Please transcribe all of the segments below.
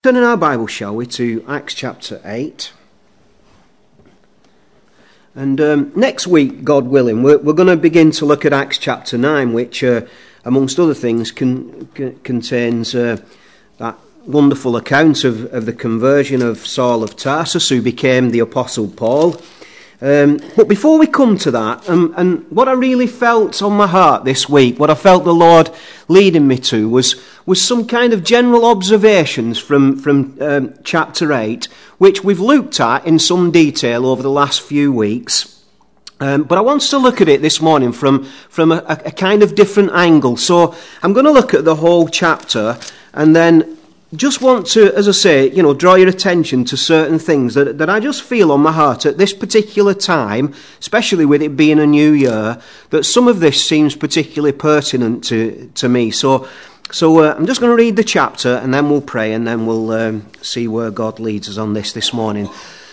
Turn in our Bible, shall we, to Acts chapter 8. And next week, God willing, we're going to begin to look at Acts chapter 9, which, amongst other things, contains that wonderful account of the conversion of Saul of Tarsus, who became the Apostle Paul. But before we come to that, and what I really felt on my heart this week, what I felt the Lord leading me to, was some kind of general observations from chapter 8, which we've looked at in some detail over the last few weeks. But I want to look at it this morning from a kind of different angle. So I'm going to look at the whole chapter and then just want to, as I say, draw your attention to certain things that I just feel on my heart at this particular time, especially with it being a new year, that some of this seems particularly pertinent to me. So I'm just going to read the chapter and then we'll pray and then we'll see where God leads us on this morning.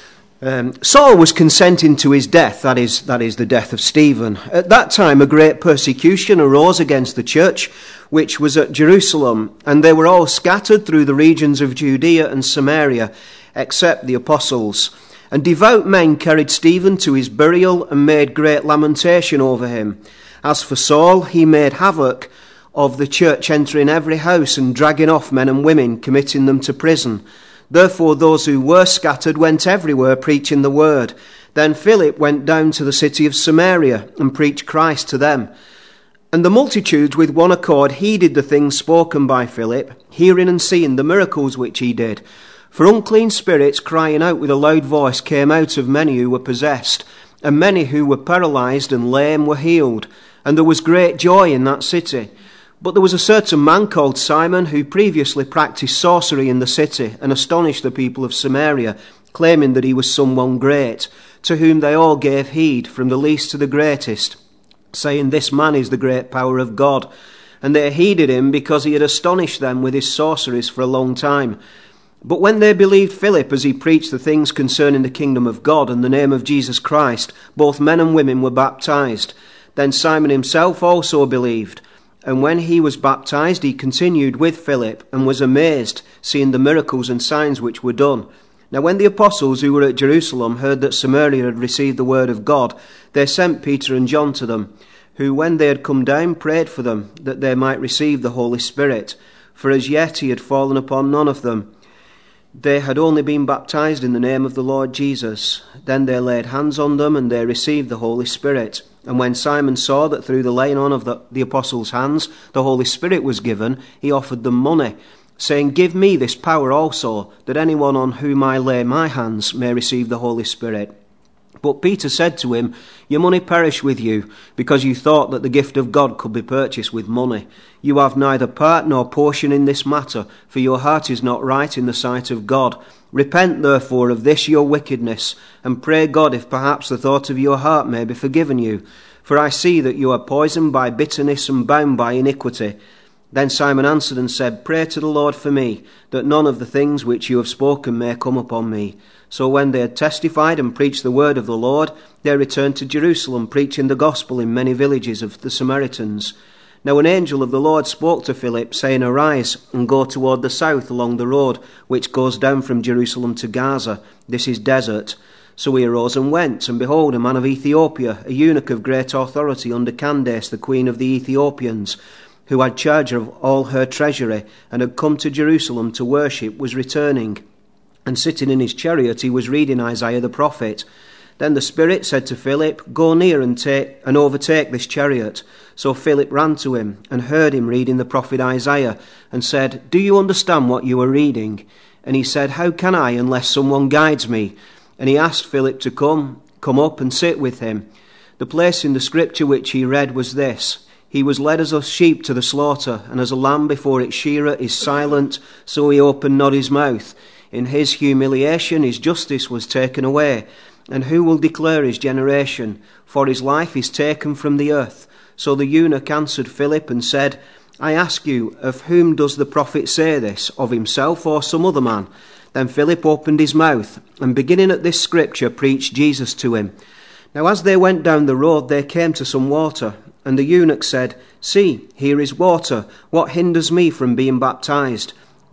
Saul was consenting to his death, that is the death of Stephen. At that time a great persecution arose against the church, which was at Jerusalem, and they were all scattered through the regions of Judea and Samaria, except the apostles. And devout men carried Stephen to his burial and made great lamentation over him. As for Saul, he made havoc of the church, entering every house and dragging off men and women, committing them to prison. Therefore those who were scattered went everywhere preaching the word. Then Philip went down to the city of Samaria and preached Christ to them. And the multitudes with one accord heeded the things spoken by Philip, hearing and seeing the miracles which he did. For unclean spirits, crying out with a loud voice, came out of many who were possessed, and many who were paralyzed and lame were healed. And there was great joy in that city. But there was a certain man called Simon, who previously practiced sorcery in the city, and astonished the people of Samaria, claiming that he was someone great, to whom they all gave heed, from the least to the greatest, saying, "This man is the great power of God." And they heeded him because he had astonished them with his sorceries for a long time. But when they believed Philip as he preached the things concerning the kingdom of God and the name of Jesus Christ, both men and women were baptized. Then Simon himself also believed. And when he was baptized, he continued with Philip and was amazed, seeing the miracles and signs which were done. Now when the apostles who were at Jerusalem heard that Samaria had received the word of God, they sent Peter and John to them, who, when they had come down, prayed for them, that they might receive the Holy Spirit. For as yet he had fallen upon none of them. They had only been baptized in the name of the Lord Jesus. Then they laid hands on them, and they received the Holy Spirit. And when Simon saw that through the laying on of the apostles' hands the Holy Spirit was given, he offered them money, saying, "Give me this power also, that anyone on whom I lay my hands may receive the Holy Spirit." But Peter said to him, "Your money perish with you, because you thought that the gift of God could be purchased with money. You have neither part nor portion in this matter, for your heart is not right in the sight of God. Repent therefore of this your wickedness, and pray God if perhaps the thought of your heart may be forgiven you. For I see that you are poisoned by bitterness and bound by iniquity." Then Simon answered and said, "Pray to the Lord for me, that none of the things which you have spoken may come upon me." So when they had testified and preached the word of the Lord, they returned to Jerusalem, preaching the gospel in many villages of the Samaritans. Now an angel of the Lord spoke to Philip, saying, "Arise, and go toward the south along the road which goes down from Jerusalem to Gaza. This is desert." So he arose and went, and behold, a man of Ethiopia, a eunuch of great authority under Candace, the queen of the Ethiopians, who had charge of all her treasury, and had come to Jerusalem to worship, was returning. And sitting in his chariot, he was reading Isaiah the prophet. Then the Spirit said to Philip, "Go near and overtake this chariot." So Philip ran to him, and heard him reading the prophet Isaiah, and said, "Do you understand what you are reading?" And he said, "How can I, unless someone guides me?" And he asked Philip to come up and sit with him. The place in the scripture which he read was this: "He was led as a sheep to the slaughter, and as a lamb before its shearer is silent, so he opened not his mouth. In his humiliation his justice was taken away. And who will declare his generation? For his life is taken from the earth." So the eunuch answered Philip and said, "I ask you, of whom does the prophet say this? Of himself or some other man?" Then Philip opened his mouth, and beginning at this scripture, preached Jesus to him. Now as they went down the road, they came to some water. And the eunuch said, "See, here is water. What hinders me from being baptized?"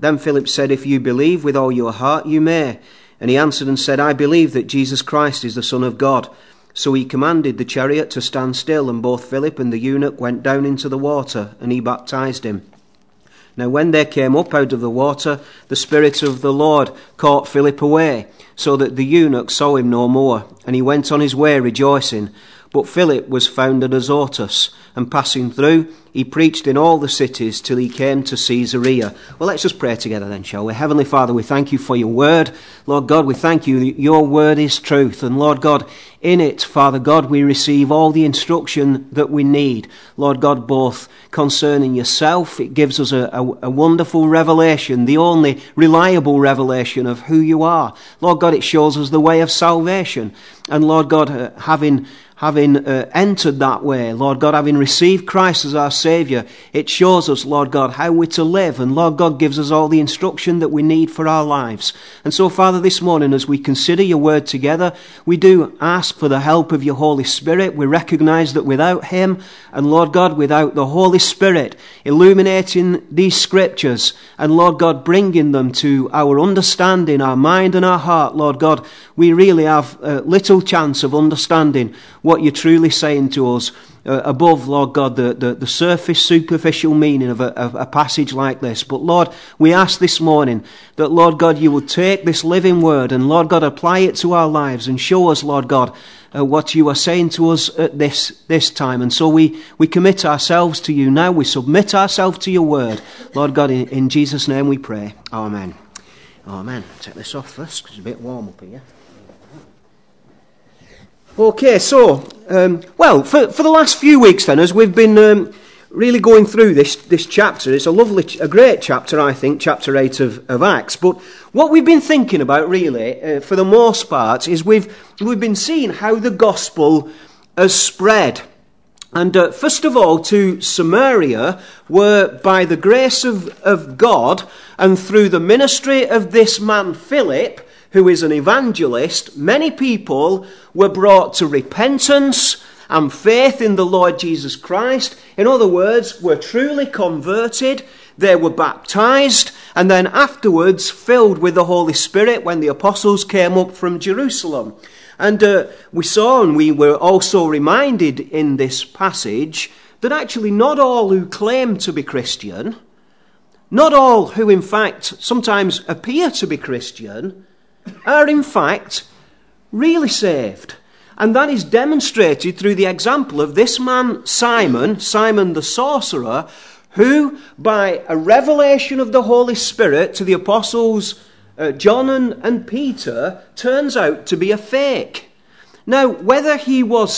Then Philip said, "If you believe with all your heart, you may." And he answered and said, "I believe that Jesus Christ is the Son of God." So he commanded the chariot to stand still, and both Philip and the eunuch went down into the water, and he baptized him. Now when they came up out of the water, the Spirit of the Lord caught Philip away, so that the eunuch saw him no more, and he went on his way rejoicing. But Philip was found at Azotus, and passing through, he preached in all the cities till he came to Caesarea. Well, let's just pray together then, shall we? Heavenly Father, we thank you for your word. Lord God, we thank you that your word is truth. And Lord God, in it, Father God, we receive all the instruction that we need. Lord God, both concerning yourself, it gives us a wonderful revelation, the only reliable revelation of who you are. Lord God, it shows us the way of salvation. And Lord God, having entered that way, Lord God, having received Christ as our Saviour, it shows us, Lord God, how we're to live. And Lord God gives us all the instruction that we need for our lives. And so, Father, this morning, as we consider your word together, we do ask for the help of your Holy Spirit. We recognise that without him, and Lord God, without the Holy Spirit illuminating these scriptures, and Lord God, bringing them to our understanding, our mind and our heart, Lord God, we really have little chance of understanding what you're truly saying to us above, Lord God, the surface, superficial meaning of a passage like this. But Lord, we ask this morning that, Lord God, you will take this living word and, Lord God, apply it to our lives and show us, Lord God, what you are saying to us at this time. And so we commit ourselves to you now. We submit ourselves to your word. Lord God, in Jesus' name we pray. Amen. Amen. Take this off first because it's a bit warm up here. Okay, so, for the last few weeks then, as we've been really going through this chapter, it's a great chapter, I think, chapter 8 of Acts. But what we've been thinking about, really, for the most part, is we've been seeing how the gospel has spread. And first of all, to Samaria, where by the grace of God and through the ministry of this man Philip, who is an evangelist, many people were brought to repentance and faith in the Lord Jesus Christ. In other words, were truly converted. They were baptized and then afterwards filled with the Holy Spirit when the apostles came up from Jerusalem. And we saw, and we were also reminded in this passage, that actually not all who claim to be Christian, not all who in fact sometimes appear to be Christian, are in fact really saved. And that is demonstrated through the example of this man Simon the sorcerer, who by a revelation of the Holy Spirit to the apostles John and Peter turns out to be a fake. Now, whether he was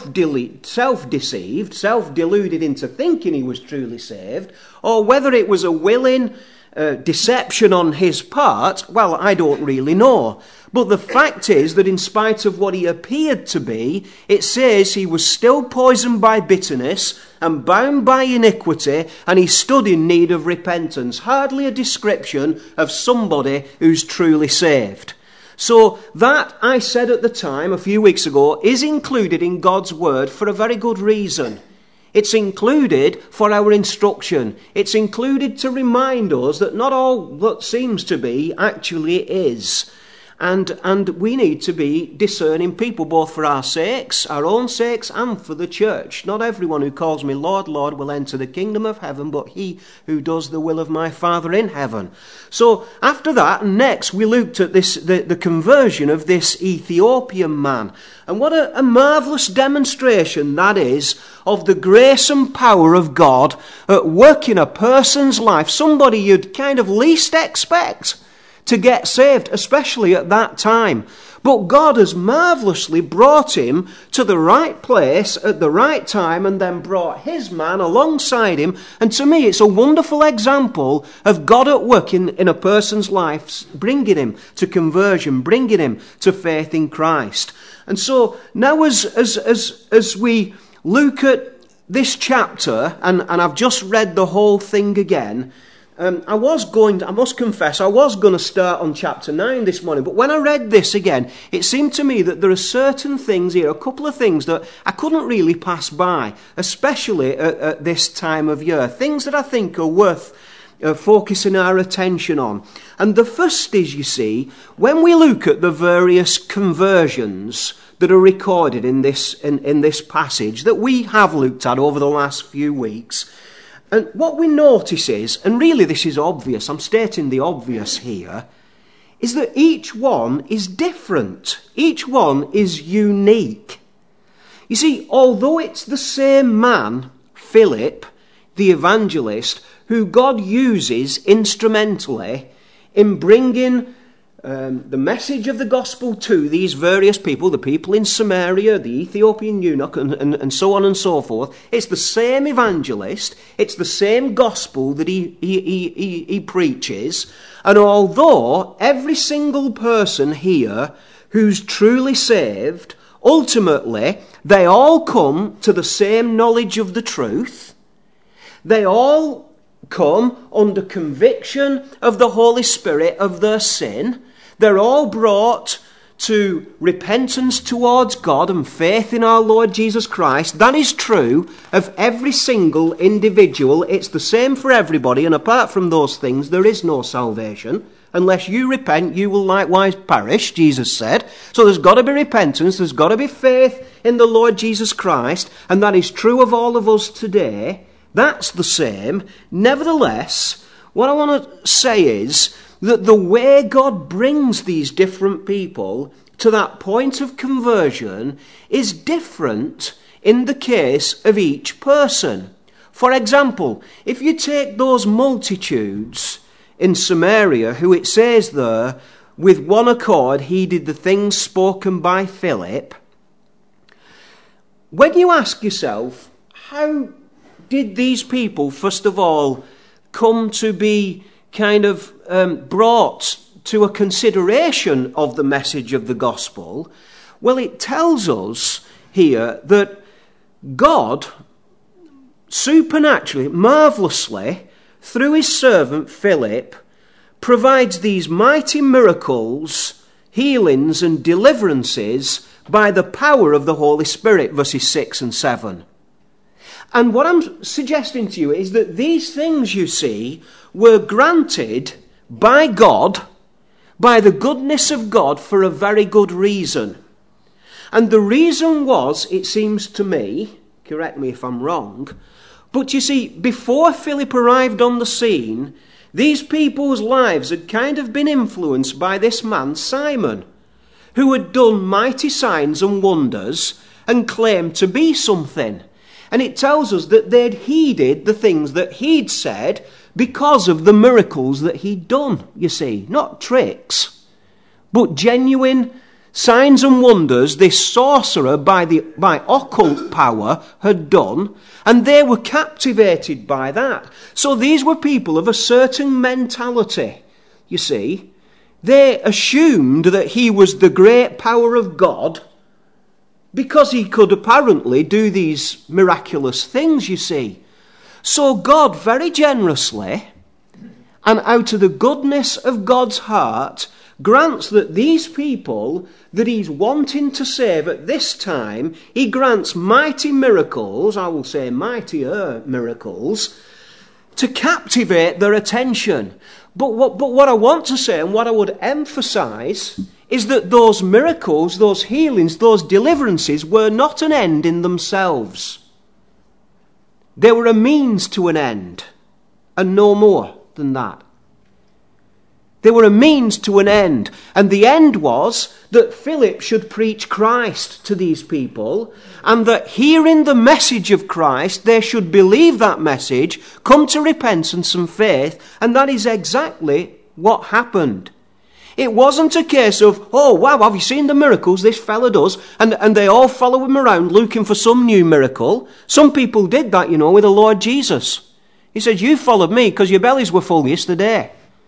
self-deceived, self-deluded into thinking he was truly saved, or whether it was a willing deception on his part, well, I don't really know. But the fact is that in spite of what he appeared to be, it says he was still poisoned by bitterness and bound by iniquity, and he stood in need of repentance. Hardly a description of somebody who's truly saved. So that, I said at the time, a few weeks ago, is included in God's word for a very good reason. It's included for our instruction. It's included to remind us that not all that seems to be actually is. And we need to be discerning people, both for our sakes, our own sakes, and for the church. Not everyone who calls me Lord, Lord will enter the kingdom of heaven, but he who does the will of my Father in heaven. So after that, next we looked at the conversion of this Ethiopian man. And what a marvellous demonstration that is of the grace and power of God at work in a person's life, somebody you'd kind of least expect to get saved, especially at that time. But God has marvellously brought him to the right place at the right time and then brought his man alongside him. And to me, it's a wonderful example of God at work in a person's life, bringing him to conversion, bringing him to faith in Christ. And so now as we look at this chapter, and I've just read the whole thing again, I must confess, I was going to start on chapter 9 this morning, but when I read this again, it seemed to me that there are certain things here, a couple of things that I couldn't really pass by, especially at this time of year. Things that I think are worth focusing our attention on. And the first is, you see, when we look at the various conversions that are recorded in this passage that we have looked at over the last few weeks, and what we notice is, and really this is obvious, I'm stating the obvious here, is that each one is different. Each one is unique. You see, although it's the same man, Philip, the evangelist, who God uses instrumentally in bringing the message of the gospel to these various people, the people in Samaria, the Ethiopian eunuch, and so on and so forth. It's the same evangelist. It's the same gospel that he preaches. And although every single person here who's truly saved, ultimately, they all come to the same knowledge of the truth. They all come under conviction of the Holy Spirit of their sin. They're all brought to repentance towards God and faith in our Lord Jesus Christ. That is true of every single individual. It's the same for everybody, and apart from those things, there is no salvation. Unless you repent, you will likewise perish, Jesus said. So there's got to be repentance, there's got to be faith in the Lord Jesus Christ, and that is true of all of us today. That's the same. Nevertheless, what I want to say is that the way God brings these different people to that point of conversion is different in the case of each person. For example, if you take those multitudes in Samaria, who it says there, with one accord heeded the things spoken by Philip, when you ask yourself, how did these people, first of all, come to be kind of brought to a consideration of the message of the gospel? Well, it tells us here that God supernaturally, marvellously, through his servant Philip, provides these mighty miracles, healings and deliverances by the power of the Holy Spirit, verses 6 and 7. And what I'm suggesting to you is that these things, you see, were granted by God, by the goodness of God, for a very good reason. And the reason was, it seems to me, correct me if I'm wrong, but you see, before Philip arrived on the scene, these people's lives had kind of been influenced by this man, Simon, who had done mighty signs and wonders and claimed to be something. And it tells us that they'd heeded the things that he'd said because of the miracles that he'd done, you see. Not tricks, but genuine signs and wonders this sorcerer by occult power had done, and they were captivated by that. So these were people of a certain mentality, you see. They assumed that he was the great power of God because he could apparently do these miraculous things, you see. So God very generously, and out of the goodness of God's heart, grants that these people that he's wanting to save at this time, he grants mighty miracles, I will say mightier miracles, to captivate their attention. But what I want to say and what I would emphasize is that those miracles, those healings, those deliverances were not an end in themselves. They were a means to an end, and no more than that. They were a means to an end, and the end was that Philip should preach Christ to these people, and that hearing the message of Christ, they should believe that message, come to repentance and faith, and that is exactly what happened. It wasn't a case of, oh wow, have you seen the miracles this fella does? And they all follow him around looking for some new miracle. Some people did that, you know, with the Lord Jesus. He said, you followed me because your bellies were full yesterday.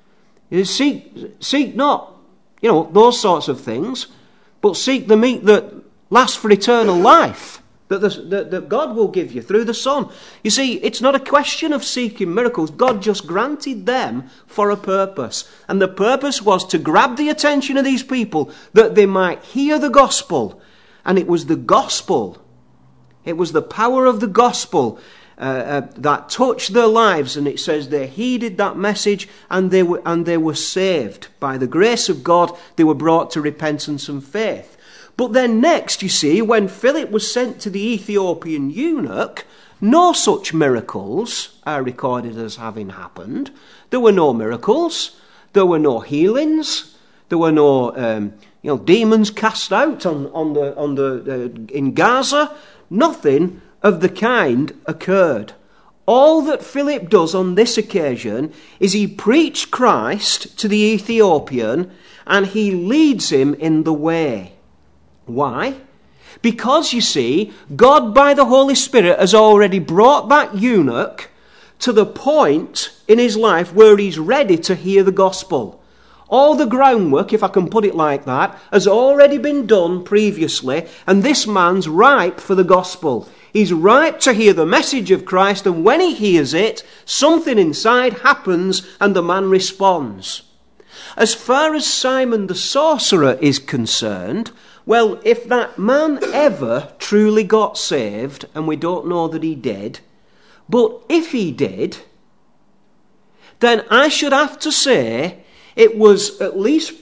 Seek not, you know, those sorts of things, but seek the meat that lasts for eternal life, that God will give you through the Son. You see, it's not a question of seeking miracles. God just granted them for a purpose. And the purpose was to grab the attention of these people that they might hear the gospel. And it was the gospel. It was the power of the gospel that touched their lives, and it says they heeded that message and they were saved. By the grace of God, they were brought to repentance and faith. But then next, you see, when Philip was sent to the Ethiopian eunuch, no such miracles are recorded as having happened. There were no miracles. There were no healings. There were no demons cast out in Gaza. Nothing of the kind occurred. All that Philip does on this occasion is he preached Christ to the Ethiopian and he leads him in the way. Why? Because, you see, God by the Holy Spirit has already brought that eunuch to the point in his life where he's ready to hear the gospel. All the groundwork, if I can put it like that, has already been done previously, and this man's ripe for the gospel. He's ripe to hear the message of Christ, and when he hears it, something inside happens and the man responds. As far as Simon the sorcerer is concerned, well, if that man ever truly got saved, and we don't know that he did, but if he did, then I should have to say it would at least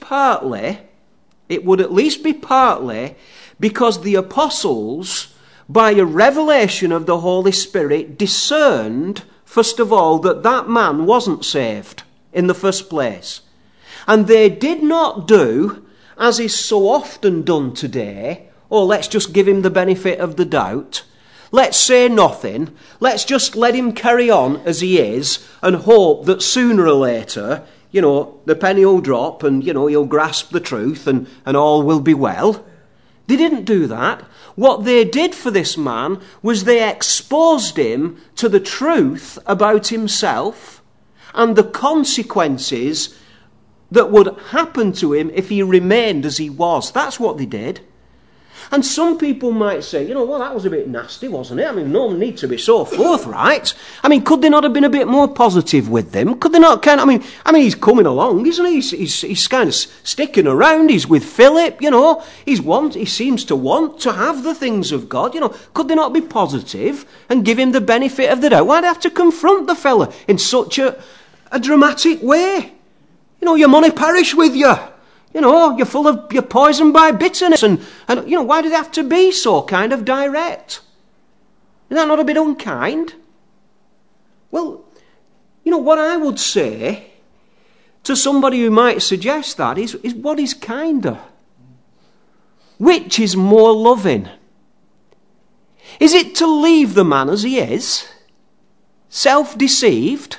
be partly because the apostles, by a revelation of the Holy Spirit, discerned, first of all, that man wasn't saved in the first place. And they did not do, as is so often done today, let's just give him the benefit of the doubt. Let's say nothing. Let's just let him carry on as he is and hope that sooner or later, the penny will drop and, he'll grasp the truth and all will be well. They didn't do that. What they did for this man was they exposed him to the truth about himself and the consequences that would happen to him if he remained as he was. That's what they did. And some people might say, that was a bit nasty, wasn't it? I mean, no one needs to be so forthright. I mean, could they not have been a bit more positive with them? Could they not I mean, he's coming along, isn't he? He's kind of sticking around. He's with Philip, he seems to want to have the things of God. Could they not be positive and give him the benefit of the doubt? Why'd they have to confront the fella in such a dramatic way? Your money perish with you. You're poisoned by bitterness. And why do they have to be so kind of direct? Is that not a bit unkind? Well, what I would say to somebody who might suggest that is what is kinder? Which is more loving? Is it to leave the man as he is, self-deceived,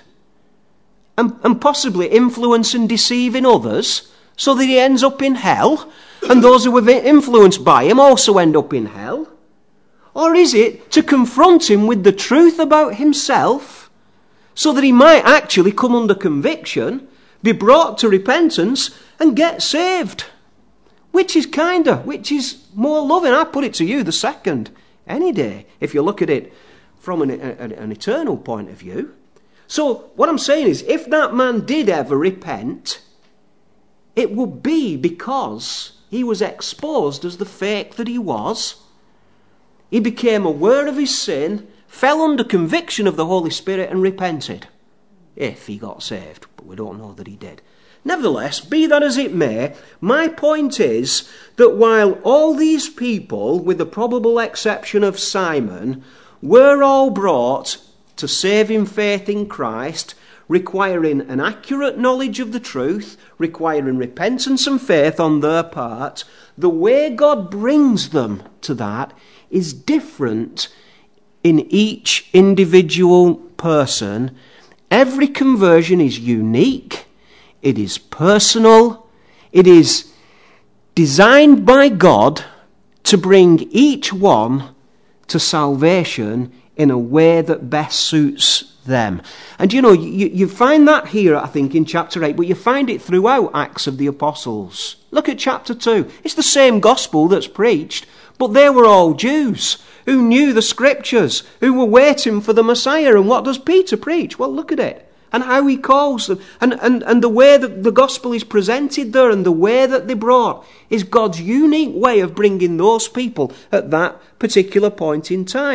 and possibly influence and deceiving others so that he ends up in hell, and those who are influenced by him also end up in hell? Or is it to confront him with the truth about himself so that he might actually come under conviction, be brought to repentance, and get saved? Which is kinder? Which is more loving? I put it to you, the second, any day, if you look at it from an eternal point of view. So what I'm saying is, if that man did ever repent, it would be because he was exposed as the fake that he was. He became aware of his sin, fell under conviction of the Holy Spirit and repented. If he got saved, but we don't know that he did. Nevertheless, be that as it may, my point is that while all these people, with the probable exception of Simon, were all brought to saving faith in Christ, requiring an accurate knowledge of the truth, requiring repentance and faith on their part, the way God brings them to that is different in each individual person. Every conversion is unique, it is personal, it is designed by God to bring each one to salvation in a way that best suits them. And you find that here, I think, in chapter 8, but you find it throughout Acts of the Apostles. Look at chapter 2. It's the same gospel that's preached, but they were all Jews who knew the scriptures, who were waiting for the Messiah. And what does Peter preach? Well, look at it. And how he calls them. And the way that the gospel is presented there and the way that they brought is God's unique way of bringing those people at that particular point in time.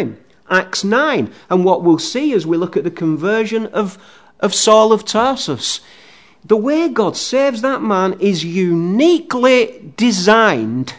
Acts 9 and what we'll see as we look at the conversion of Saul of Tarsus. The way God saves that man is uniquely designed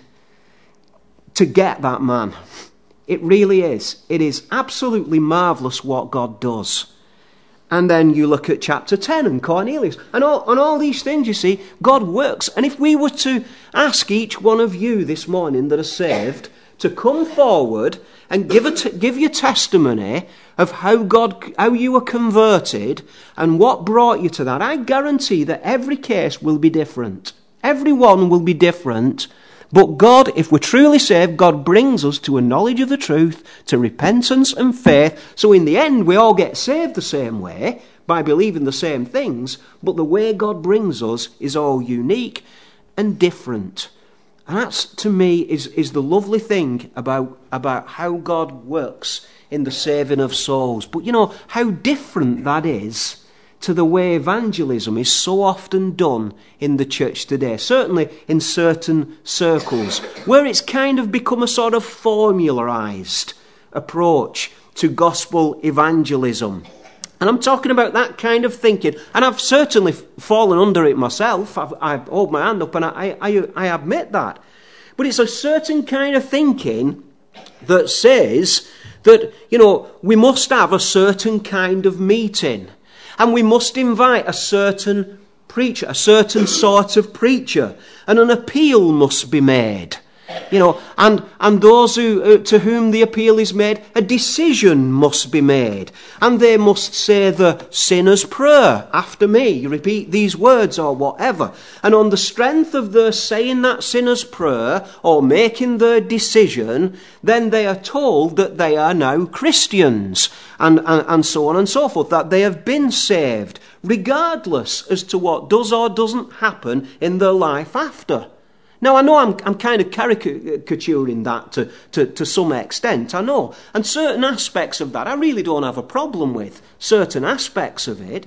to get that man. It really is. It is absolutely marvellous what God does. And then you look at chapter 10 and Cornelius. And all these things, you see, God works. And if we were to ask each one of you this morning that are saved to come forward and give your testimony of how you were converted and what brought you to that, I guarantee that every case will be different. Everyone will be different. But God, if we're truly saved, God brings us to a knowledge of the truth, to repentance and faith. So in the end, we all get saved the same way, by believing the same things. But the way God brings us is all unique and different. And that's, to me, is the lovely thing about how God works in the saving of souls. But you know, how different that is to the way evangelism is so often done in the church today, certainly in certain circles, where it's kind of become a sort of formularized approach to gospel evangelism. And I'm talking about that kind of thinking, and I've certainly fallen under it myself. I hold my hand up and I admit that. But it's a certain kind of thinking that says that, you know, we must have a certain kind of meeting. And we must invite a certain preacher, a certain sort of preacher. And an appeal must be made. You know, and those to whom the appeal is made, a decision must be made. And they must say the sinner's prayer after me, repeat these words or whatever. And on the strength of their saying that sinner's prayer or making their decision, then they are told that they are now Christians and so on and so forth, that they have been saved, regardless as to what does or doesn't happen in their life after. Now, I know I'm kind of caricaturing that to some extent, I know. And certain aspects of that I really don't have a problem with, certain aspects of it.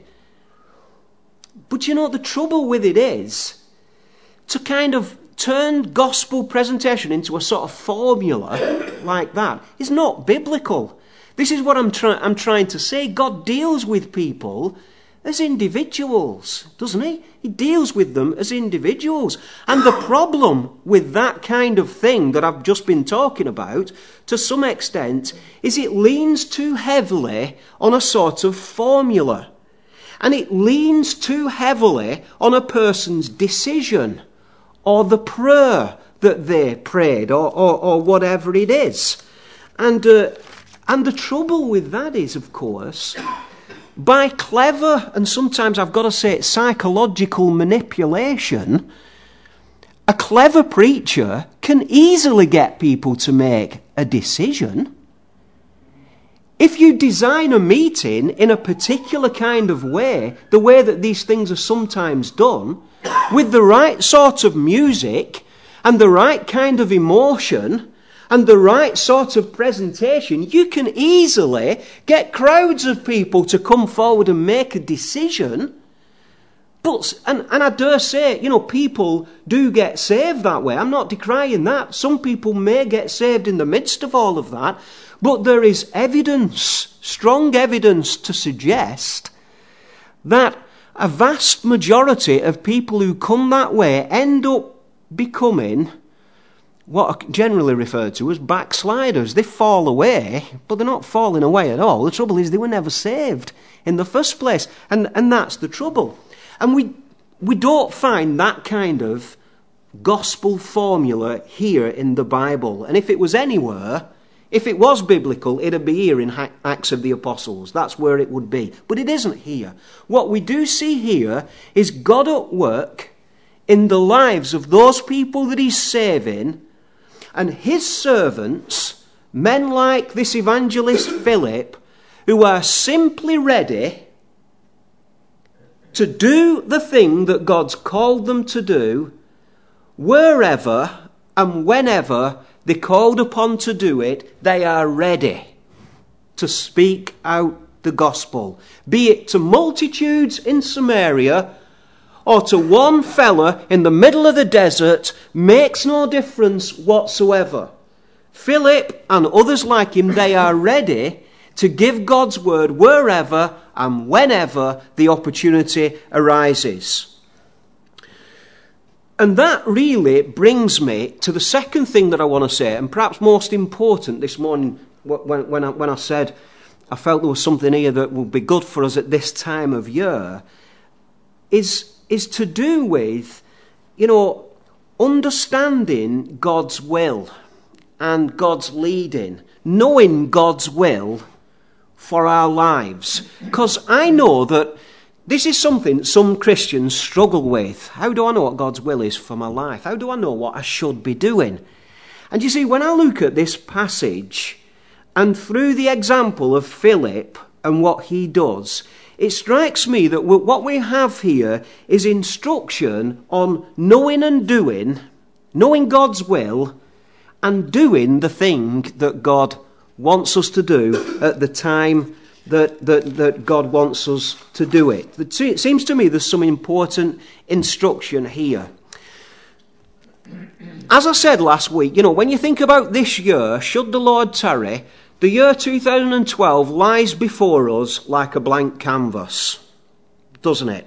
But you know, the trouble with it is to kind of turn gospel presentation into a sort of formula like that is not biblical. This is what I'm trying to say. God deals with people as individuals, doesn't he? He deals with them as individuals. And the problem with that kind of thing that I've just been talking about, to some extent, is it leans too heavily on a sort of formula. And it leans too heavily on a person's decision or the prayer that they prayed or whatever it is. And the trouble with that is, of course, by clever, and sometimes I've got to say it, psychological manipulation, a clever preacher can easily get people to make a decision. If you design a meeting in a particular kind of way, the way that these things are sometimes done, with the right sort of music and the right kind of emotion and the right sort of presentation, you can easily get crowds of people to come forward and make a decision. But, and I dare say, you know, people do get saved that way. I'm not decrying that. Some people may get saved in the midst of all of that. But there is evidence, strong evidence to suggest that a vast majority of people who come that way end up becoming what are generally referred to as backsliders. They fall away, but they're not falling away at all. The trouble is they were never saved in the first place. And that's the trouble. And we don't find that kind of gospel formula here in the Bible. And if it was anywhere, if it was biblical, it'd be here in Acts of the Apostles. That's where it would be. But it isn't here. What we do see here is God at work in the lives of those people that he's saving, and his servants, men like this evangelist Philip, who are simply ready to do the thing that God's called them to do, wherever and whenever they're called upon to do it, they are ready to speak out the gospel. Be it to multitudes in Samaria or to one fella in the middle of the desert, makes no difference whatsoever. Philip and others like him, they are ready to give God's word wherever and whenever the opportunity arises. And that really brings me to the second thing that I want to say, and perhaps most important this morning when I said I felt there was something here that would be good for us at this time of year, is to do with, understanding God's will and God's leading, knowing God's will for our lives. Because I know that this is something some Christians struggle with. How do I know what God's will is for my life? How do I know what I should be doing? And you see, when I look at this passage, and through the example of Philip and what he does, it strikes me that what we have here is instruction on knowing and doing, knowing God's will, and doing the thing that God wants us to do at the time that God wants us to do it. It seems to me there's some important instruction here. As I said last week, when you think about this year, should the Lord tarry, the year 2012 lies before us like a blank canvas, doesn't it?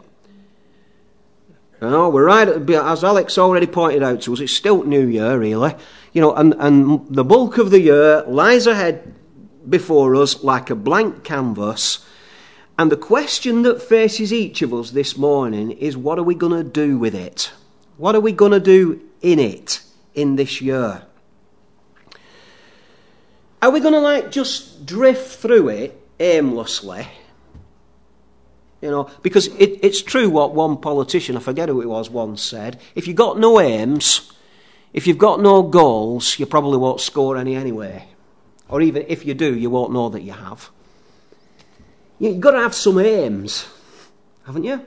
We're right at as Alex already pointed out to us, it's still New Year, really. And the bulk of the year lies ahead before us like a blank canvas. And the question that faces each of us this morning is, what are we going to do with it? What are we going to do in it in this year? Are we going to just drift through it aimlessly? Because it's true what one politician, I forget who it was, once said: if you've got no aims, if you've got no goals, you probably won't score any anyway. Or even if you do, you won't know that you have. You've got to have some aims, haven't you?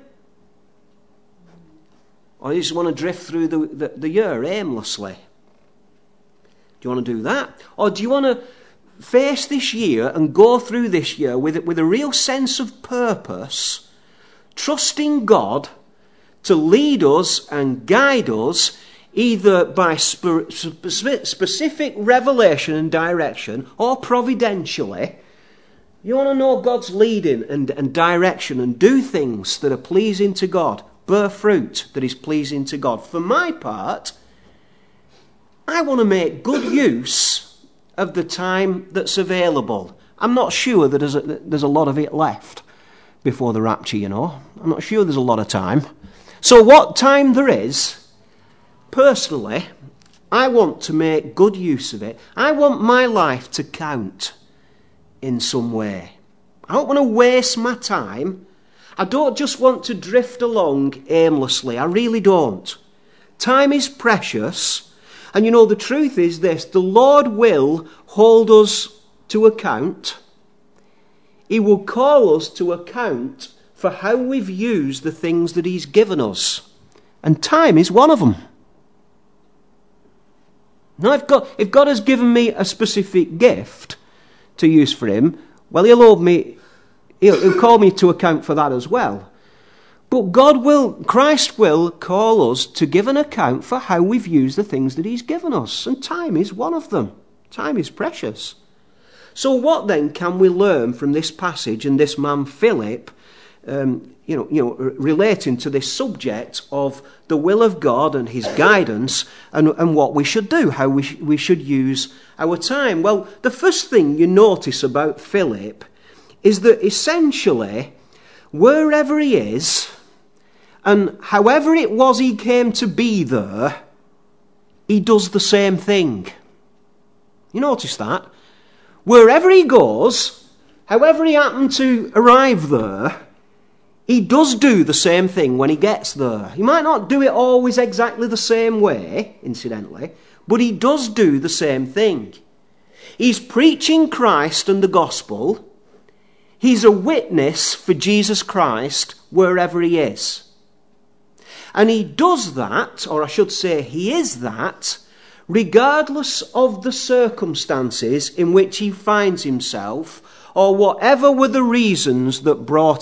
Or you just want to drift through the year aimlessly? Do you want to do that? Or do you want to face this year and go through this year with a real sense of purpose, trusting God to lead us and guide us either by specific revelation and direction or providentially? You want to know God's leading and direction and do things that are pleasing to God, bear fruit that is pleasing to God. For my part, I want to make good use of the time that's available. I'm not sure that there's a lot of it left before the rapture, I'm not sure there's a lot of time. So what time there is, personally, I want to make good use of it. I want my life to count in some way. I don't want to waste my time. I don't just want to drift along aimlessly. I really don't. Time is precious. And the truth is this: the Lord will hold us to account. He will call us to account for how we've used the things that He's given us. And time is one of them. Now, if God has given me a specific gift to use for Him, well, He'll call me to account for that as well. But Christ will call us to give an account for how we've used the things that He's given us. And time is one of them. Time is precious. So what then can we learn from this passage and this man Philip, relating to this subject of the will of God and His guidance and what we should do, how we should use our time? Well, the first thing you notice about Philip is that essentially, wherever he is, and however it was he came to be there, he does the same thing. You notice that? Wherever he goes, however he happened to arrive there, he does do the same thing when he gets there. He might not do it always exactly the same way, incidentally, but he does do the same thing. He's preaching Christ and the gospel. He's a witness for Jesus Christ wherever he is. And he does that, or I should say he is that, regardless of the circumstances in which he finds himself, or whatever were the reasons that brought him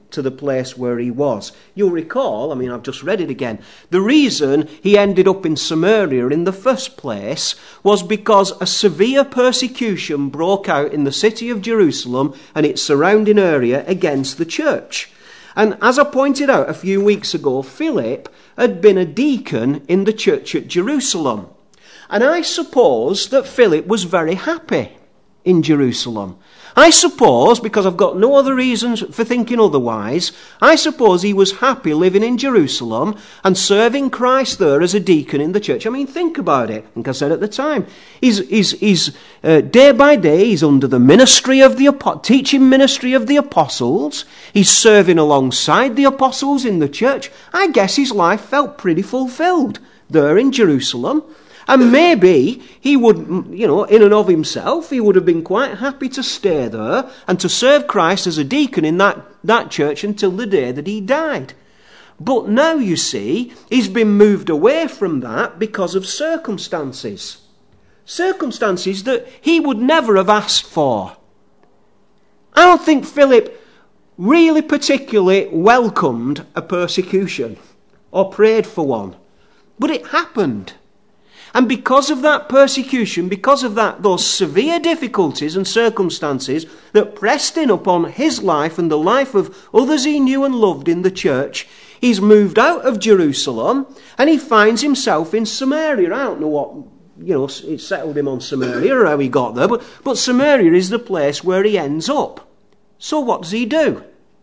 to the place where he was. You'll recall, I've just read it again, the reason he ended up in Samaria in the first place was because a severe persecution broke out in the city of Jerusalem and its surrounding area against the church. And as I pointed out a few weeks ago, Philip had been a deacon in the church at Jerusalem. And I suppose that Philip was very happy in Jerusalem. I suppose, because I've got no other reasons for thinking otherwise, I suppose he was happy living in Jerusalem and serving Christ there as a deacon in the church. Think about it. I think I said at the time. He's day by day, he's under the ministry of the teaching ministry of the apostles. He's serving alongside the apostles in the church. I guess his life felt pretty fulfilled there in Jerusalem. And maybe he would, in and of himself, he would have been quite happy to stay there and to serve Christ as a deacon in that church until the day that he died. But now, you see, he's been moved away from that because of circumstances. Circumstances that he would never have asked for. I don't think Philip really particularly welcomed a persecution or prayed for one. But it happened. And because of that persecution, because of those severe difficulties and circumstances that pressed in upon his life and the life of others he knew and loved in the church, he's moved out of Jerusalem and he finds himself in Samaria. I don't know what, it settled him on Samaria or how he got there, but Samaria is the place where he ends up. So what does he do?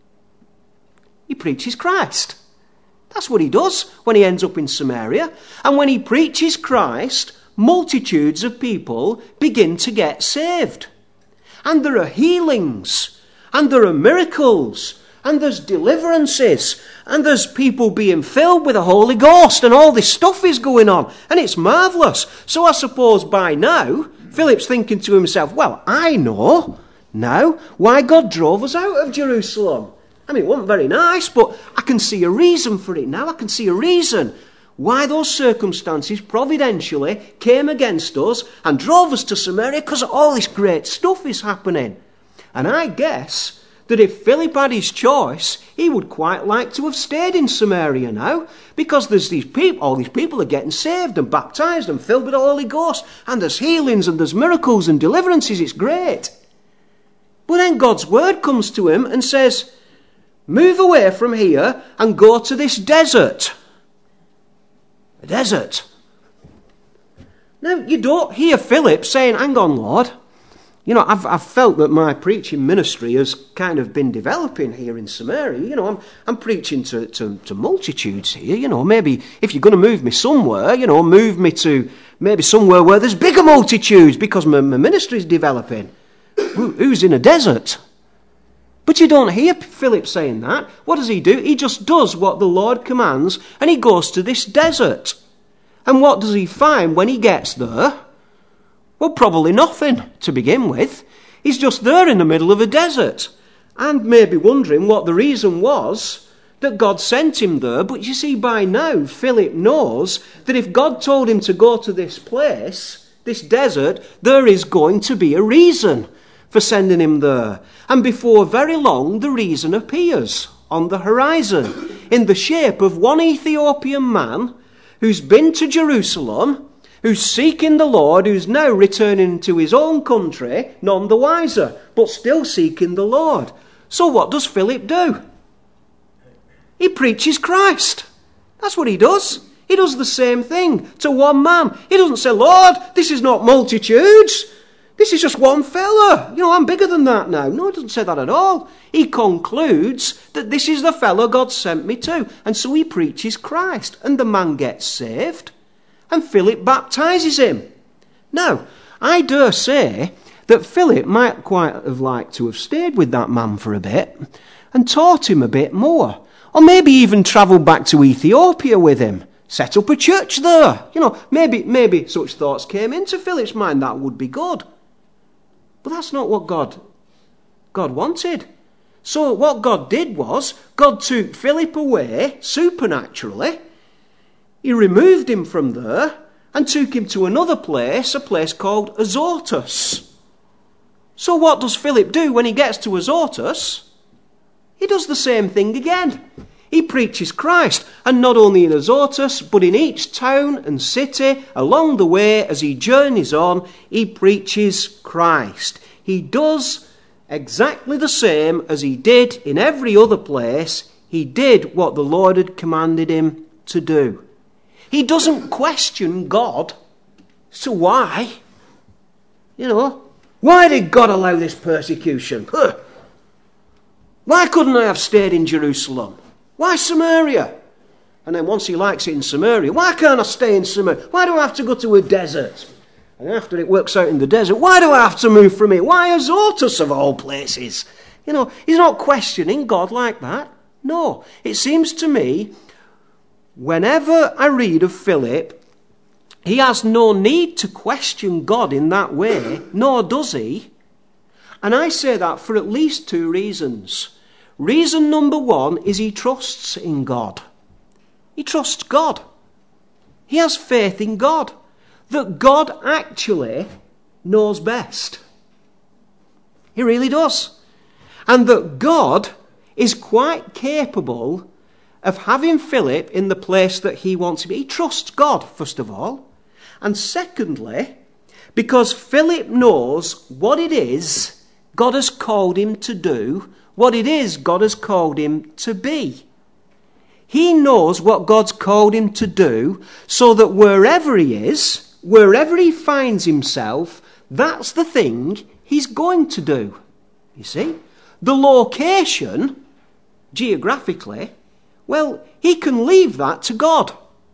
He preaches Christ. That's what he does when he ends up in Samaria. And when he preaches Christ, multitudes of people begin to get saved. And there are healings, and there are miracles, and there's deliverances, and there's people being filled with the Holy Ghost, and all this stuff is going on. And it's marvellous. So I suppose by now, Philip's thinking to himself, well, I know now why God drove us out of Jerusalem. It wasn't very nice, but I can see a reason for it now. I can see a reason why those circumstances providentially came against us and drove us to Samaria, because all this great stuff is happening. And I guess that if Philip had his choice, he would quite like to have stayed in Samaria now, because there's all these people are getting saved and baptized and filled with the Holy Ghost, and there's healings and there's miracles and deliverances. It's great. But then God's word comes to him and says, move away from here and go to this desert. A desert. Now, you don't hear Philip saying, hang on, Lord. I've felt that my preaching ministry has kind of been developing here in Samaria. I'm preaching to multitudes here. Maybe if you're going to move me somewhere, move me to maybe somewhere where there's bigger multitudes, because my ministry is developing. Who's in a desert? But you don't hear Philip saying that. What does he do? He just does what the Lord commands, and he goes to this desert. And what does he find when he gets there? Well, probably nothing to begin with. He's just there in the middle of a desert, and maybe wondering what the reason was that God sent him there. But you see, by now, Philip knows that if God told him to go to this place, this desert, there is going to be a reason for sending him there. And before very long, the reason appears on the horizon in the shape of one Ethiopian man who's been to Jerusalem, who's seeking the Lord, who's now returning to his own country, none the wiser, but still seeking the Lord. So what does Philip do? He preaches Christ. That's what he does. He does the same thing to one man. He doesn't say, Lord, this is not multitudes. This is just one fella. I'm bigger than that now. No, he doesn't say that at all. He concludes that this is the fellow God sent me to. And so he preaches Christ. And the man gets saved. And Philip baptizes him. Now, I dare say that Philip might quite have liked to have stayed with that man for a bit and taught him a bit more. Or maybe even travelled back to Ethiopia with him. Set up a church there. Maybe such thoughts came into Philip's mind. That would be good. But that's not what God wanted. So what God did was, God took Philip away supernaturally. He removed him from there and took him to another place, a place called Azotus. So what does Philip do when he gets to Azotus? He he does the same thing again. He preaches Christ, and not only in Azotus, but in each town and city along the way as he journeys on, he preaches Christ. He does exactly the same as he did in every other place. He did what the Lord had commanded him to do. He doesn't question God. So why? Why did God allow this persecution? Why couldn't I have stayed in Jerusalem? Why Samaria? And then once he likes it in Samaria, why can't I stay in Samaria? Why do I have to go to a desert? And after it works out in the desert, why do I have to move from it? Why Azotus of all places? He's not questioning God like that. No, it seems to me, whenever I read of Philip, he has no need to question God in that way, nor does he. And I say that for at least two reasons. Reason number one is he trusts in God. He trusts God. He has faith in God, that God actually knows best. He really does. And that God is quite capable of having Philip in the place that he wants to be. He trusts God, first of all. And secondly, because Philip knows what it is God has called him to do, what it is God has called him to be. He knows what God's called him to do, so that wherever he is, wherever he finds himself, that's the thing he's going to do. You see? The location, geographically, well, he can leave that to God,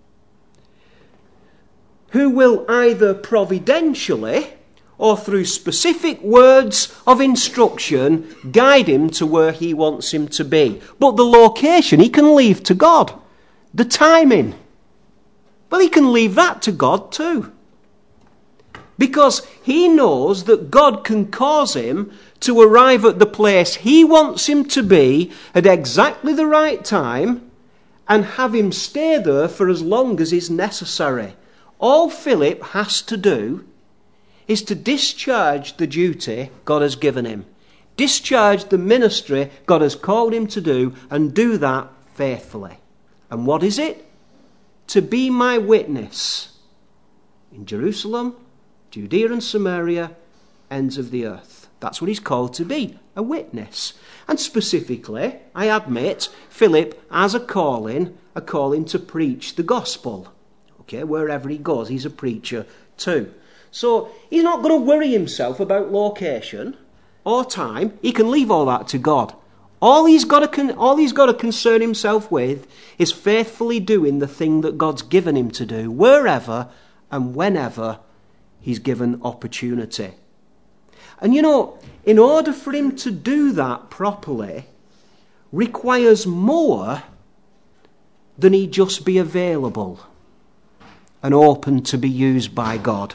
who will either providentially or through specific words of instruction guide him to where he wants him to be. But the location he can leave to God. The timing, well, he can leave that to God too. Because he knows that God can cause him to arrive at the place he wants him to be at exactly the right time and have him stay there for as long as is necessary. All Philip has to do is to discharge the duty God has given him. Discharge the ministry God has called him to do, and do that faithfully. And what is it? To be my witness in Jerusalem, Judea and Samaria, ends of the earth. That's what he's called to be, a witness. And specifically, I admit, Philip has a calling to preach the gospel. Okay, wherever he goes, he's a preacher too. So he's not going to worry himself about location or time. He can leave all that to God. All he's got to concern himself with is faithfully doing the thing that God's given him to do, wherever and whenever he's given opportunity. And in order for him to do that properly, requires more than he just be available and open to be used by God.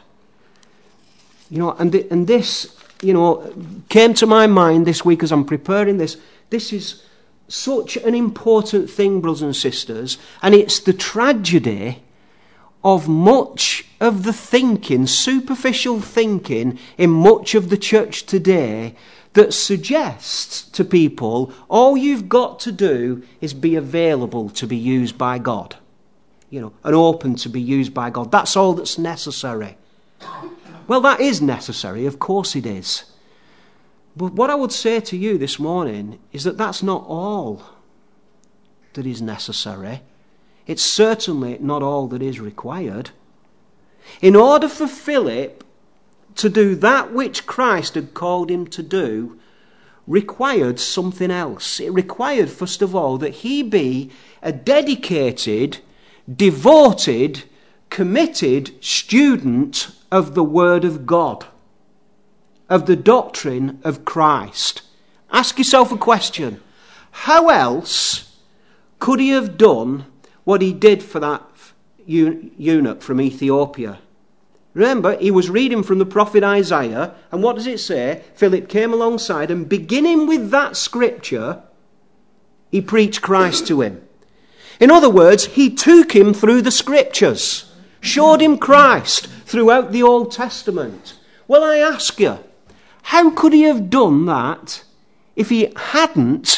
And this, came to my mind this week as I'm preparing this. This is such an important thing, brothers and sisters, and it's the tragedy of much of the thinking, superficial thinking in much of the church today that suggests to people all you've got to do is be available to be used by God, and open to be used by God. That's all that's necessary. Well, that is necessary, of course it is. But what I would say to you this morning is that that's not all that is necessary. It's certainly not all that is required. In order for Philip to do that which Christ had called him to do, required something else. It required, first of all, that he be a dedicated, devoted, committed student of the Word of God, of the doctrine of Christ. Ask yourself a question. How else could he have done what he did for that eunuch from Ethiopia? Remember, he was reading from the prophet Isaiah, and what does it say? Philip came alongside, and beginning with that scripture, he preached Christ to him. In other words, he took him through the scriptures, showed him Christ throughout the Old Testament. Well, I ask you, how could he have done that if he hadn't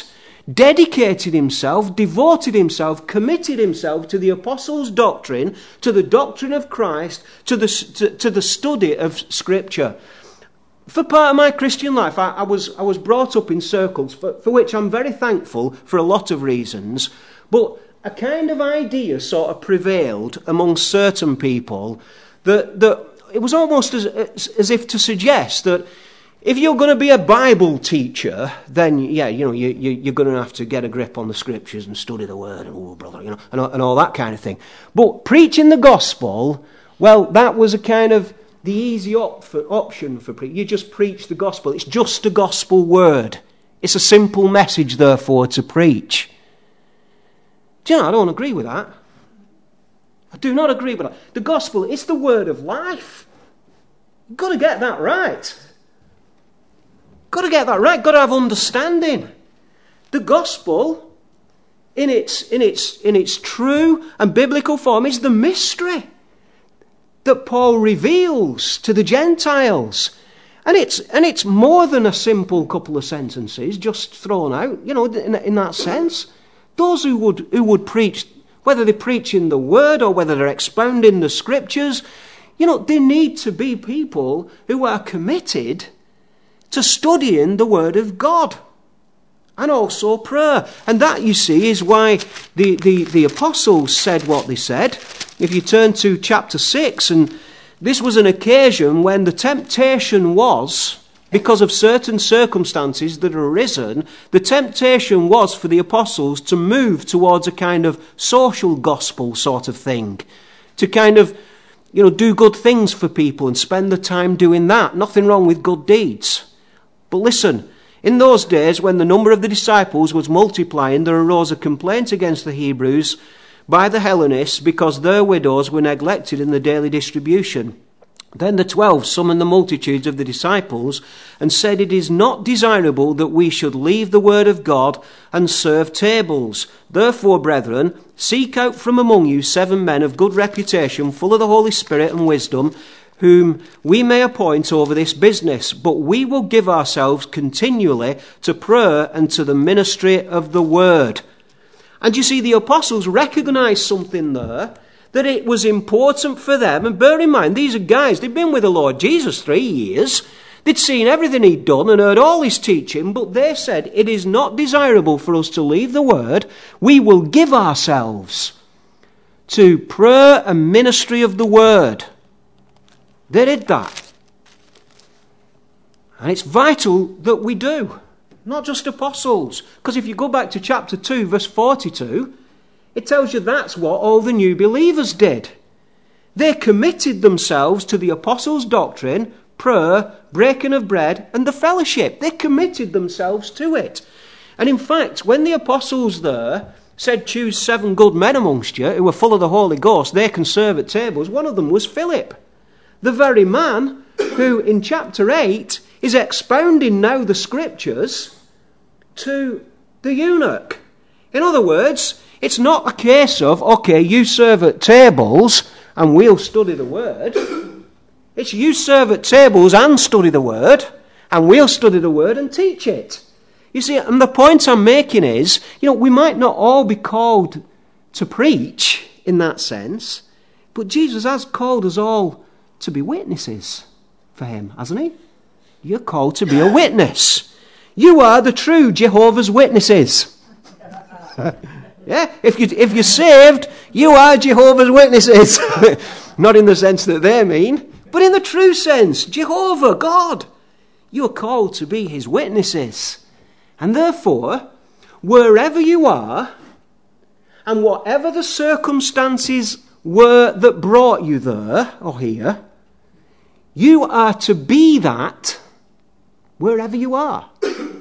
dedicated himself, devoted himself, committed himself to the apostles' doctrine, to the doctrine of Christ, to the study of Scripture. For part of my Christian life, I was brought up in circles for which I'm very thankful for a lot of reasons, but a kind of idea sort of prevailed among certain people that it was almost as if to suggest that if you're going to be a Bible teacher, then you're going to have to get a grip on the Scriptures and study the Word and all that kind of thing. But preaching the gospel, well, that was a kind of the easy option for preaching. You just preach the gospel. It's just a gospel word. It's a simple message, therefore, to preach. Do you know, I don't agree with that. I do not agree with that. The gospel is the word of life. You've got to get that right. Got to get that right. Got to have understanding. The gospel, in its true and biblical form, is the mystery that Paul reveals to the Gentiles, and it's more than a simple couple of sentences just thrown out. In that sense, those who would preach, whether they preach in the Word or whether they're expounding the Scriptures, they need to be people who are committed to studying the Word of God, and also prayer. And that, you see, is why the apostles said what they said. If you turn to chapter 6, and this was an occasion when the temptation was, because of certain circumstances that had arisen, the temptation was for the apostles to move towards a kind of social gospel sort of thing, to kind of, do good things for people and spend the time doing that. Nothing wrong with good deeds. But listen, in those days when the number of the disciples was multiplying, there arose a complaint against the Hebrews by the Hellenists because their widows were neglected in the daily distribution. Then the 12 summoned the multitudes of the disciples and said, "It is not desirable that we should leave the word of God and serve tables. Therefore, brethren, seek out from among you 7 men of good reputation, full of the Holy Spirit and wisdom, whom we may appoint over this business. But we will give ourselves continually to prayer and to the ministry of the word." And you see, the apostles recognized something there, that it was important for them. And bear in mind, these are guys, they'd been with the Lord Jesus 3 years. They'd seen everything he'd done and heard all his teaching, but they said, it is not desirable for us to leave the word. We will give ourselves to prayer and ministry of the word. They did that. And it's vital that we do. Not just apostles. Because if you go back to chapter 2, verse 42, it tells you that's what all the new believers did. They committed themselves to the apostles' doctrine, prayer, breaking of bread, and the fellowship. They committed themselves to it. And in fact, when the apostles there said, "Choose 7 good men amongst you who are full of the Holy Ghost, they can serve at tables," one of them was Philip. The very man who, in chapter 8, is expounding now the Scriptures to the eunuch. In other words, it's not a case of, okay, you serve at tables and we'll study the Word. It's you serve at tables and study the Word, and we'll study the Word and teach it. You see, and the point I'm making is, we might not all be called to preach in that sense, but Jesus has called us all to be witnesses for him, hasn't he? You're called to be a witness. You are the true Jehovah's Witnesses. Yeah, if you're saved, you are Jehovah's Witnesses. Not in the sense that they mean, but in the true sense. Jehovah, God, you're called to be his witnesses. And therefore, wherever you are, and whatever the circumstances were that brought you there, or here, you are to be that wherever you are.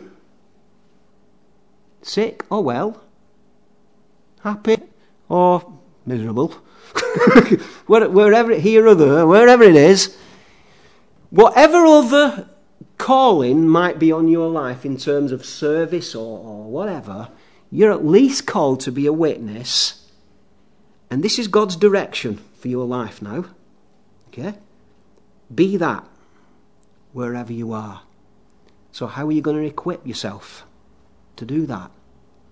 Sick or well, happy or miserable, wherever, here or there, wherever it is, whatever other calling might be on your life in terms of service or whatever, you're at least called to be a witness. And this is God's direction for your life now. Okay? Be that wherever you are. So how are you going to equip yourself to do that?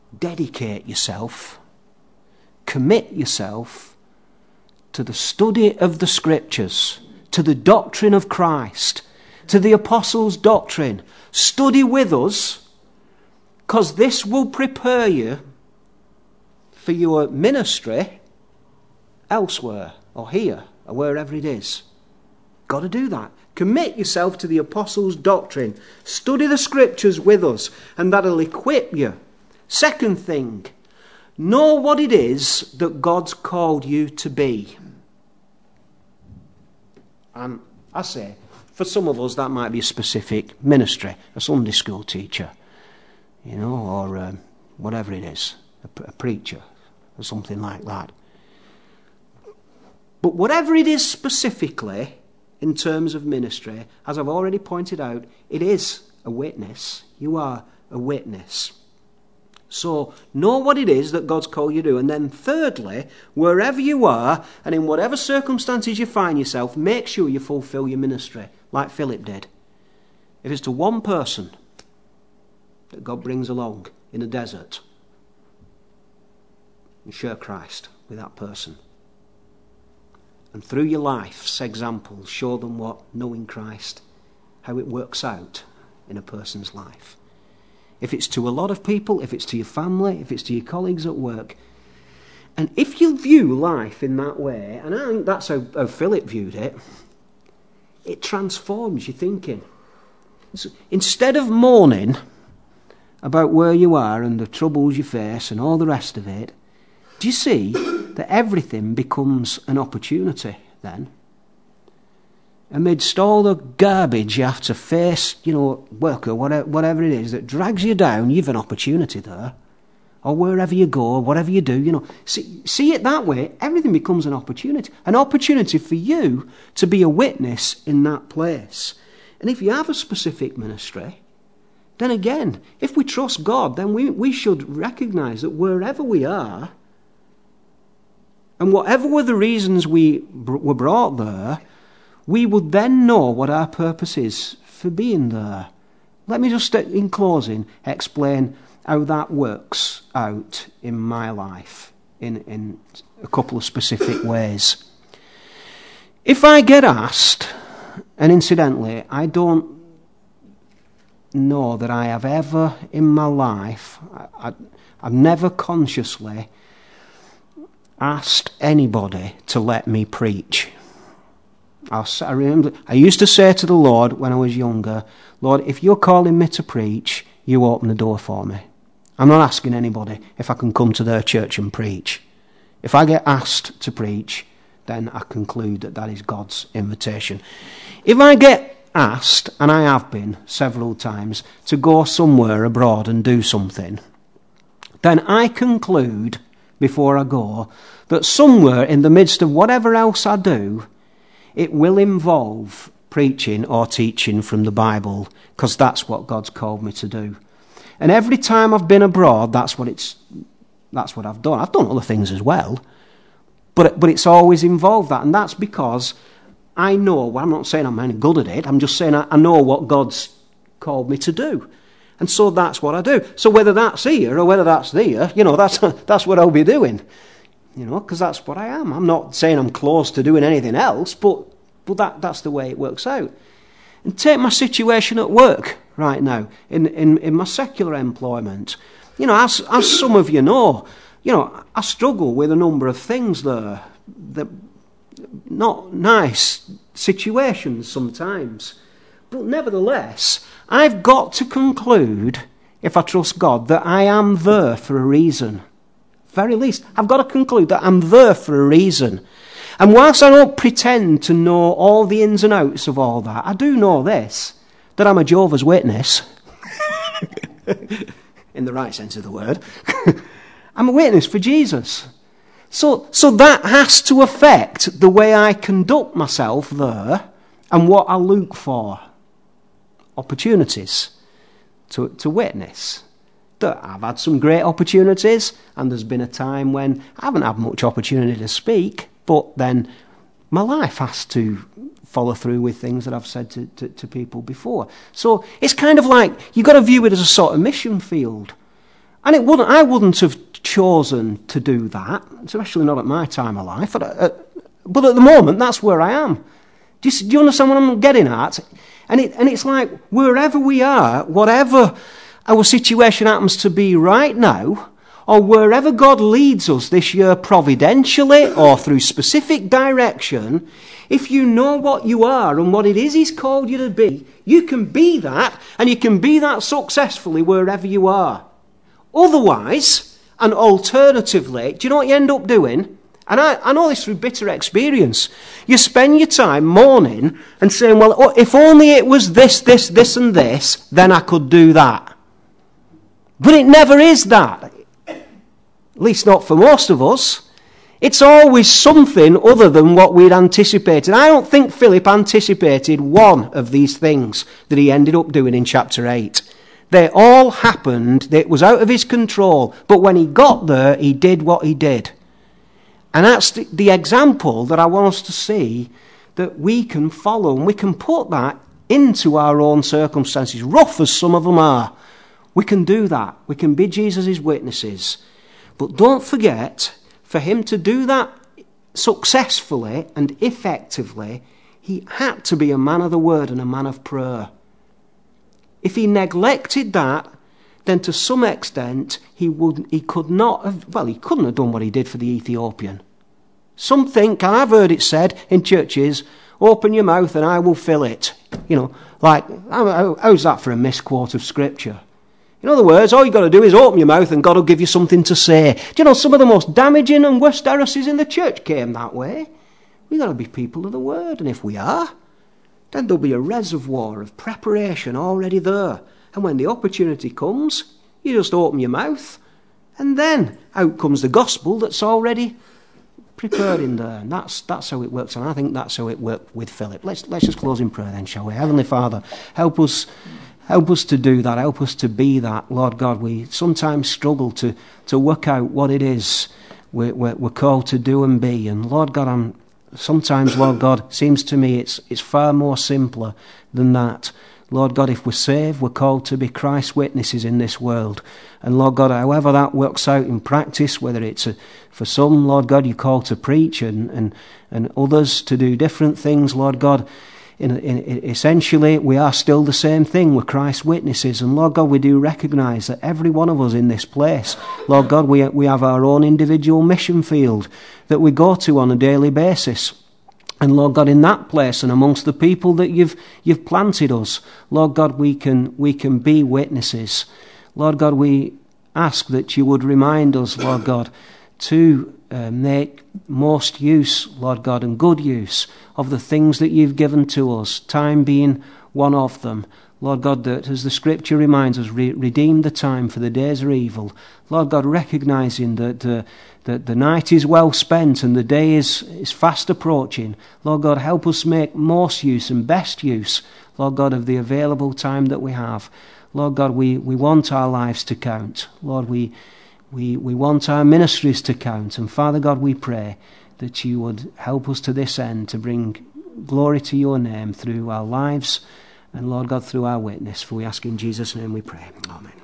dedicate yourself, commit yourself to the study of the Scriptures, to the doctrine of Christ, to the apostles' doctrine. Study with us, because this will prepare you for your ministry elsewhere or here or wherever it is. Got to do that. Commit yourself to the apostles' doctrine. Study the Scriptures with us, and that'll equip you. Second thing, know what it is that God's called you to be. And I say, for some of us that might be a specific ministry, a Sunday school teacher, or whatever it is, a preacher, or something like that. But whatever it is specifically, in terms of ministry, as I've already pointed out, it is a witness. You are a witness. So, know what it is that God's called you to do. And then thirdly, wherever you are, and in whatever circumstances you find yourself, make sure you fulfill your ministry, like Philip did. If it's to one person that God brings along in a desert, and share Christ with that person. And through your life's examples, show them what knowing Christ, how it works out in a person's life. If it's to a lot of people, if it's to your family, if it's to your colleagues at work. And if you view life in that way, and I think that's how Philip viewed it, it transforms your thinking. So instead of moaning about where you are and the troubles you face and all the rest of it, do you see that everything becomes an opportunity then? Amidst all the garbage you have to face, work or whatever it is that drags you down, you've an opportunity there. Or wherever you go, whatever you do, see it that way, everything becomes an opportunity. An opportunity for you to be a witness in that place. And if you have a specific ministry, then again, if we trust God, then we should recognise that wherever we are, and whatever were the reasons we were brought there, we would then know what our purpose is for being there. Let me just, in closing, explain how that works out in my life in a couple of specific ways. If I get asked, and incidentally, I don't know that I have ever in my life, I've never consciously asked anybody to let me preach. I remember I used to say to the Lord when I was younger, Lord, if you're calling me to preach, you open the door for me. I'm not asking anybody if I can come to their church and preach. If I get asked to preach, then I conclude that is God's invitation. If I get asked, and I have been several times, to go somewhere abroad and do something, then I conclude before I go that somewhere in the midst of whatever else I do, it will involve preaching or teaching from the Bible, because that's what God's called me to do. And every time I've been abroad, that's what I've done. I've done other things as well, but it's always involved that, and that's because I know. Well, I'm not saying I'm any good at it. I'm just saying I know what God's called me to do, and so that's what I do. So whether that's here or whether that's there, that's what I'll be doing. Because that's what I am. I'm not saying I'm close to doing anything else, but that's the way it works out. And take my situation at work right now, in my secular employment. As some of you know, I struggle with a number of things there. That not nice situations sometimes. But nevertheless, I've got to conclude, if I trust God, that I am there for a reason. Very least, I've got to conclude that I'm there for a reason. And whilst I don't pretend to know all the ins and outs of all that, I do know this, that I'm a Jehovah's Witness. In the right sense of the word. I'm a witness for Jesus. So that has to affect the way I conduct myself there and what I look for. Opportunities to witness. I've had some great opportunities, and there's been a time when I haven't had much opportunity to speak, but then my life has to follow through with things that I've said to people before. So it's kind of like, you've got to view it as a sort of mission field. And I wouldn't have chosen to do that, especially not at my time of life. But at the moment, that's where I am. Do you understand what I'm getting at? And it's like, wherever we are, whatever our situation happens to be right now, or wherever God leads us this year providentially or through specific direction, if you know what you are and what it is He's called you to be, you can be that, and you can be that successfully wherever you are. Otherwise, and alternatively, do you know what you end up doing? And I know this through bitter experience. You spend your time mourning and saying, well, if only it was this, and this, then I could do that. But it never is that. At least not for most of us. It's always something other than what we'd anticipated. I don't think Philip anticipated one of these things that he ended up doing in chapter 8. They all happened. It was out of his control. But when he got there, he did what he did. And that's the example that I want us to see that we can follow. And we can put that into our own circumstances, rough as some of them are. We can do that. We can be Jesus' witnesses. But don't forget, for him to do that successfully and effectively, he had to be a man of the word and a man of prayer. If he neglected that, then to some extent he couldn't have done what he did for the Ethiopian. Some think, and I've heard it said in churches, open your mouth and I will fill it. Like, how's that for a misquote of Scripture? In other words, all you've got to do is open your mouth and God will give you something to say. Do you know, some of the most damaging and worst heresies in the church came that way? We've got to be people of the word, and if we are, then there'll be a reservoir of preparation already there. And when the opportunity comes, you just open your mouth, and then out comes the gospel that's already prepared in there. And that's how it works, and I think that's how it worked with Philip. Let's just close in prayer then, shall we? Heavenly Father, help us to do that. Help us to be that. Lord God, we sometimes struggle to work out what it is we're called to do and be. And Lord God, sometimes, Lord God, seems to me it's far more simpler than that. Lord God, if we're saved, we're called to be Christ's witnesses in this world. And Lord God, however that works out in practice, whether it's for some, Lord God, you're called to preach and others to do different things, Lord God, essentially, we are still the same thing. We're Christ's witnesses. And Lord God, we do recognise that every one of us in this place, Lord God, we have our own individual mission field that we go to on a daily basis. And Lord God, in that place and amongst the people that you've planted us, Lord God, we can be witnesses. Lord God, we ask that you would remind us, Lord God, to make most use, Lord God, and good use of the things that you've given to us, time being one of them. Lord God, that as the Scripture reminds us, redeem the time, for the days are evil. Lord God, recognising that the night is well spent and the day is fast approaching. Lord God, help us make most use and best use, Lord God, of the available time that we have. Lord God, we want our lives to count. Lord, we want our ministries to count. And Father God, we pray that you would help us to this end, to bring glory to your name through our lives and, Lord God, through our witness. For we ask in Jesus' name we pray. Amen.